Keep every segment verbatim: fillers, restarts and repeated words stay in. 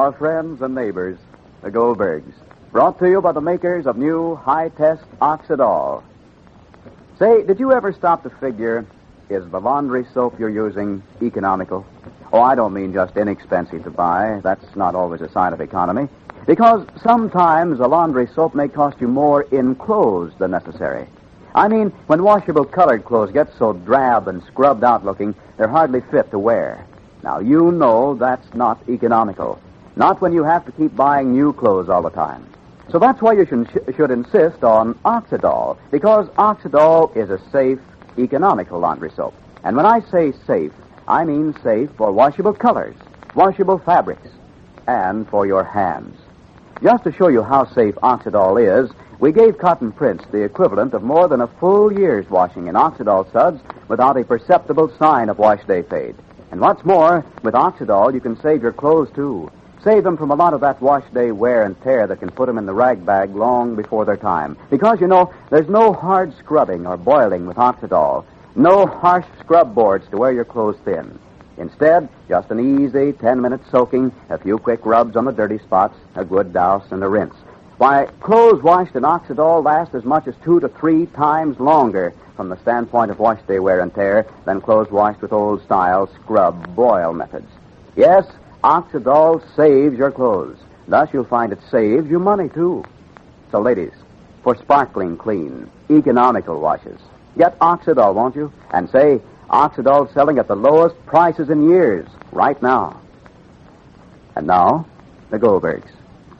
our friends and neighbors, the Goldbergs. Brought to you by the makers of new high-test Oxidol. Say, did you ever stop to figure, is the laundry soap you're using economical? Oh, I don't mean just inexpensive to buy. That's not always a sign of economy. Because sometimes a laundry soap may cost you more in clothes than necessary. I mean, when washable colored clothes get so drab and scrubbed out looking, they're hardly fit to wear. Now, you know that's not economical. Not when you have to keep buying new clothes all the time. So that's why you should, should insist on Oxidol, because Oxidol is a safe, economical laundry soap. And when I say safe, I mean safe for washable colors, washable fabrics, and for your hands. Just to show you how safe Oxidol is, we gave Cotton Prince the equivalent of more than a full year's washing in Oxidol suds without a perceptible sign of wash day fade. And what's more, with Oxidol, you can save your clothes, too. Save them from a lot of that wash day wear and tear that can put them in the rag bag long before their time. Because, you know, there's no hard scrubbing or boiling with Oxidol. No harsh scrub boards to wear your clothes thin. Instead, just an easy ten-minute soaking, a few quick rubs on the dirty spots, a good douse, and a rinse. Why, clothes washed in Oxidol last as much as two to three times longer from the standpoint of wash day wear and tear than clothes washed with old-style scrub-boil methods. Yes, Oxidol saves your clothes. Thus, you'll find it saves you money, too. So, ladies, for sparkling clean, economical washes, get Oxidol, won't you? And say, Oxidol's selling at the lowest prices in years, right now. And now, the Goldbergs.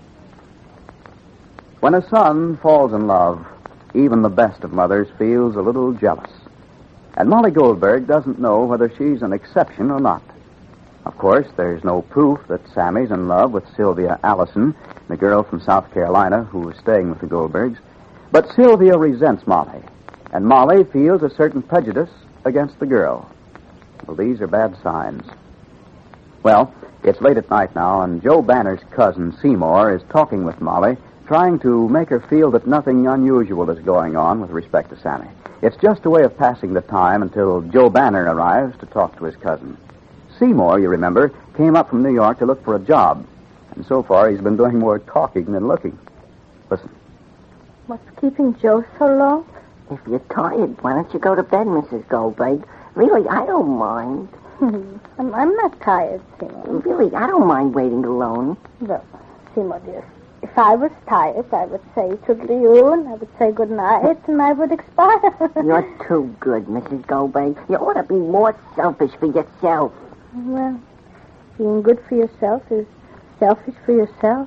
When a son falls in love, even the best of mothers feels a little jealous. And Molly Goldberg doesn't know whether she's an exception or not. Of course, there's no proof that Sammy's in love with Sylvia Allison, the girl from South Carolina who was staying with the Goldbergs. But Sylvia resents Molly, and Molly feels a certain prejudice against the girl. Well, these are bad signs. Well, it's late at night now, and Joe Banner's cousin, Seymour, is talking with Molly, trying to make her feel that nothing unusual is going on with respect to Sammy. It's just a way of passing the time until Joe Banner arrives to talk to his cousin. Seymour, you remember, came up from New York to look for a job. And so far, he's been doing more talking than looking. Listen. What's keeping Joe so long? If you're tired, why don't you go to bed, Missus Goldberg? Really, I don't mind. I'm, I'm not tired, Seymour. Really, I don't mind waiting alone. No, Seymour, dear. If I was tired, I would say toodaloo, and I would say good night, and I would expire. You're too good, Missus Goldberg. You ought to be more selfish for yourself. Well, being good for yourself is selfish for yourself.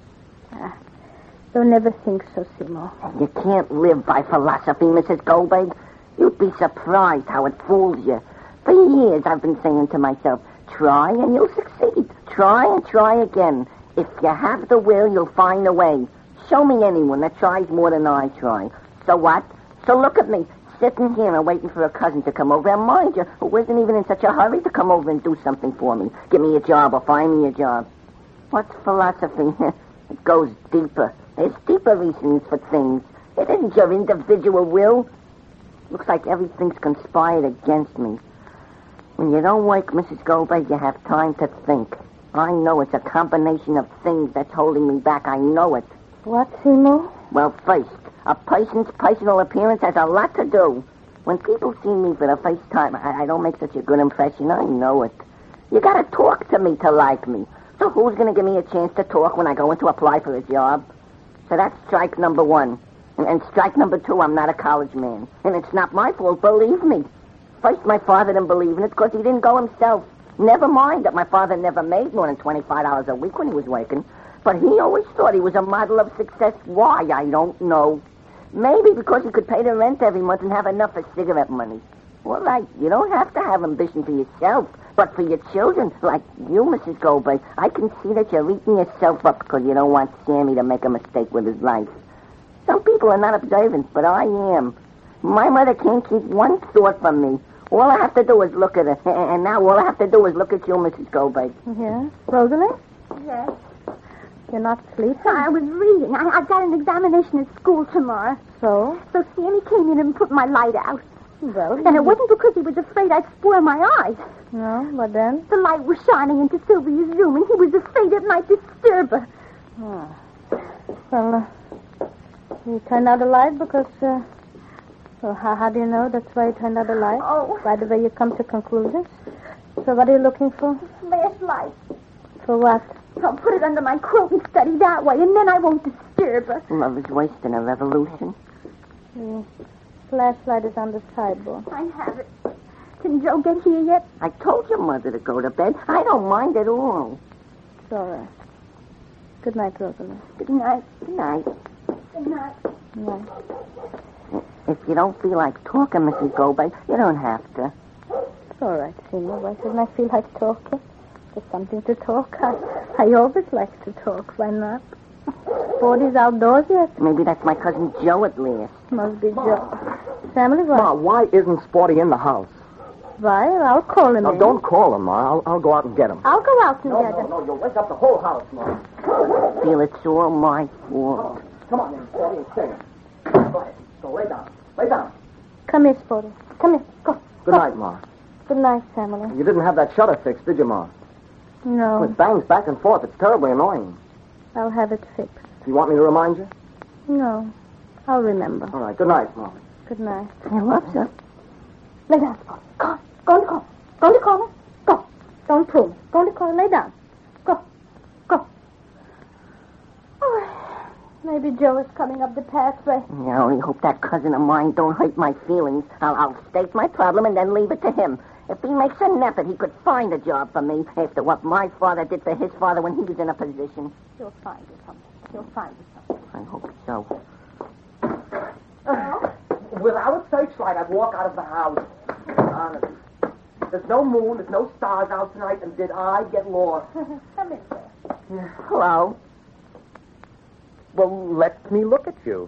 Ah, don't never think so, Seymour. You can't live by philosophy, Missus Goldberg. You'd be surprised how it fools you. For years, I've been saying to myself, try and you'll succeed. Try and try again. If you have the will, you'll find a way. Show me anyone that tries more than I try. So what? So look at me, sitting here and waiting for a cousin to come over. And mind you, who isn't even in such a hurry to come over and do something for me. Give me a job or find me a job. What's philosophy? It goes deeper. There's deeper reasons for things. It isn't your individual will. Looks like everything's conspired against me. When you don't work, Missus Goldberg, you have time to think. I know it's a combination of things that's holding me back. I know it. What, Seymour? Well, first, a person's personal appearance has a lot to do. When people see me for the first time, I, I don't make such a good impression. I know it. You gotta talk to me to like me. So who's gonna give me a chance to talk when I go in to apply for a job? So that's strike number one. And, and strike number two, I'm not a college man. And it's not my fault, believe me. First, my father didn't believe in it because he didn't go himself. Never mind that my father never made more than twenty-five dollars a week when he was working. But he always thought he was a model of success. Why, I don't know. Maybe because he could pay the rent every month and have enough for cigarette money. All right, you don't have to have ambition for yourself, but for your children, like you, Missus Goldberg, I can see that you're eating yourself up because you don't want Sammy to make a mistake with his life. Some people are not observant, but I am. My mother can't keep one thought from me. All I have to do is look at her. And now all I have to do is look at you, Missus Goldberg. Yeah? Rosalie? Yes. You're not sleeping? I was reading. I, I've got an examination at school tomorrow. So? So Sammy came in and put my light out. Well, And it wasn't because he was afraid I'd spoil my eyes. No, but then? The light was shining into Sylvia's room, and he was afraid it might disturb her. Oh. Well, uh, you turned out the light because, uh, well, how, how do you know that's why you turned out the light? Oh. By the way you come to conclusions. So what are you looking for? Flashlight. For what? I'll put it under my quilt and study that way, and then I won't disturb her. Love is worse than a revolution. The flashlight is on the sideboard. I have it. Can Joe get here yet? I told your mother to go to bed. I don't mind at all. It's all right. Good night, Rosalie. Good night. Good night. Good night. Night. If you don't feel like talking, Missus Goldberg, you don't have to. It's all right, Seymour. Why shouldn't I feel like talking? There's something to talk. I, I always like to talk. Why not? Sporty's outdoors yet? Maybe that's my cousin Joe at last. Must be Joe. Family, what? Ma, why isn't Sporty in the house? Why? I'll call him Now, in. don't call him, Ma. I'll, I'll go out and get him. I'll go out No, together. no, no. You'll wake up the whole house, Ma. Feel it's all my fault. Come on, then, Sporty, and sing. Go ahead. Go lay down. Lay down. Come here, Sporty. Come here. Go. Good Go. night, Ma. Good night, family. You didn't have that shutter fixed, did you, Ma? No, It bangs back and forth. It's terribly annoying. I'll have it fixed. You want me to remind you? No, I'll remember. All right. Good night, Ma. Good night. I love you. Lay down, Sporty. Go. Go in the corner. Go in the corner. Go. Don't pull me. Go in the corner. Lay down. Go. Go. Oh, maybe Joe is coming up the pathway. I only hope that cousin of mine don't hurt my feelings. I'll, I'll state my problem and then leave it to him. If he makes an effort, he could find a job for me after what my father did for his father when he was in a position. He'll find you something. He'll find you something. I hope so. Without a searchlight, I'd walk out of the house. Honest. There's no moon, there's no stars out tonight, and did I get lost? Come in, sir. Hello. Well, let me look at you.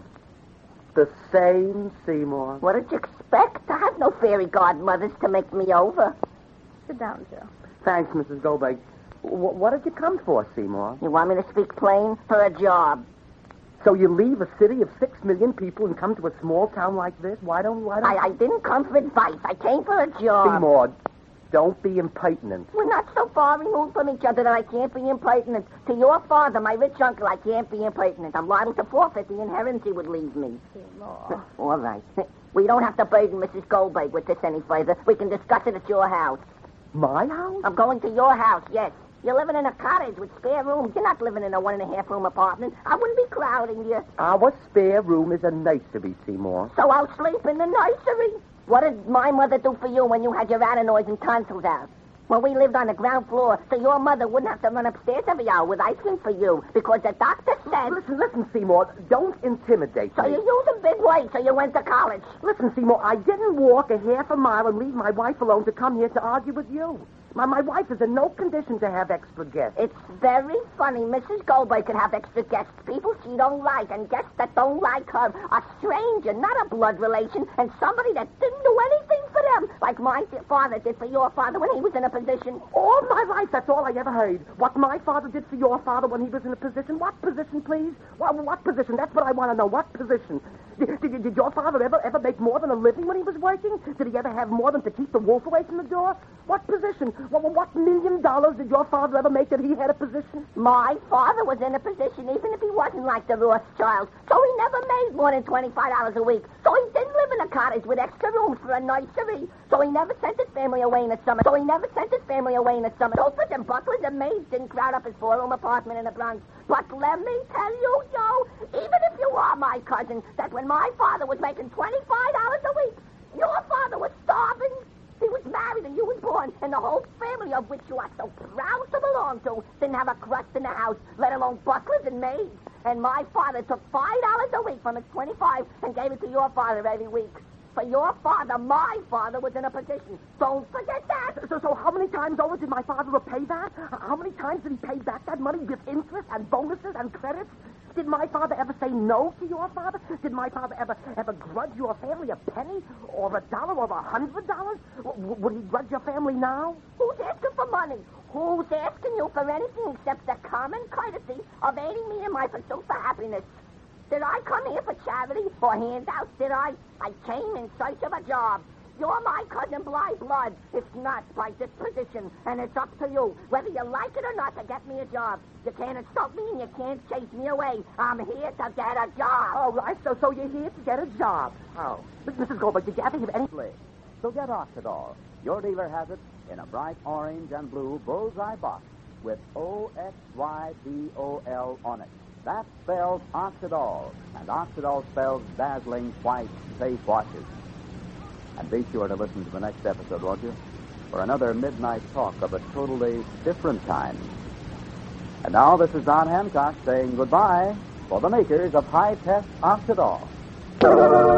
The same Seymour. What did you expect? I have no fairy godmothers to make me over. Sit down, Joe. Thanks, Missus Goldberg. W- what did you come for, Seymour? You want me to speak plain? For a job. So you leave a city of six million people and come to a small town like this? Why don't, why don't... I, I didn't come for advice. I came for a job. Seymour, don't be impertinent. We're not so far removed from each other that I can't be impertinent. To your father, my rich uncle, I can't be impertinent. I'm liable to forfeit the inheritance he would leave me. Seymour. All right. We don't have to burden Missus Goldberg with this any further. We can discuss it at your house. My house? I'm going to your house, yes. You're living in a cottage with spare rooms. You're not living in a one-and-a-half-room apartment. I wouldn't be crowding you. Our spare room is a nursery, Seymour. So I'll sleep in the nursery. What did my mother do for you when you had your adenoids and tonsils out? Well, we lived on the ground floor, so your mother wouldn't have to run upstairs every hour with ice cream for you, because the doctor said... Listen, listen, Seymour. Don't intimidate So me. you use a big weight, so you went to college. Listen, Seymour, I didn't walk a half a mile and leave my wife alone to come here to argue with you. My, my wife is in no condition to have extra guests. It's very funny. Missus Goldberg could have extra guests, people she don't like, and guests that don't like her. A stranger, not a blood relation, and somebody that didn't do anything for them, like my father did for your father when he was in a position. All my life, that's all I ever heard. What my father did for your father when he was in a position. What position, please? What, what position? That's what I want to know. What position? Did, did, did your father ever, ever make more than a living when he was working? Did he ever have more than to keep the wolf away from the door? What position? What, what million dollars did your father ever make that he had a position? My father was in a position even if he wasn't like the Rothschilds, so he never made more than twenty-five dollars a week. So he didn't live in a cottage with extra rooms for a nursery. So he never sent his family away in the summer. So he never sent his family away in the summer. Chauffeurs and butlers and maids didn't crowd up his four-room apartment in the Bronx. But let me tell you, Joe, even if you are my cousin, that when my father was making twenty-five dollars a week, your father was starving. He was married and you was born, and the whole family of which you are so proud to belong to didn't have a crust in the house, let alone butlers and maids. And my father took five dollars a week from his twenty-five and gave it to your father every week. For your father, my father was in a position. Don't forget that. So, so how many times over did my father repay that? How many times did he pay back that money with interest and bonuses and credits? Did my father ever say no to your father? Did my father ever ever grudge your family a penny or a dollar or a hundred dollars? W- would he grudge your family now? Who's asking for money? Who's asking you for anything except the common courtesy of aiding me in my pursuit for happiness? Did I come here for charity or handouts? Did I? I came in search of a job. You're my cousin by blood. It's not by disposition, and it's up to you, whether you like it or not, to get me a job. You can't insult me and you can't chase me away. I'm here to get a job. Oh, right. So, so you're here to get a job. Oh. Missus Goldberg, did you ever hear any... So get Oxidol. Your dealer has it in a bright orange and blue bullseye box with O X Y D O L on it. That spells Oxidol, and Oxidol spells dazzling white safe washes. And be sure to listen to the next episode, won't you? For another midnight talk of a totally different kind. And now this is Don Hancock saying goodbye for the makers of high-test Oxidol.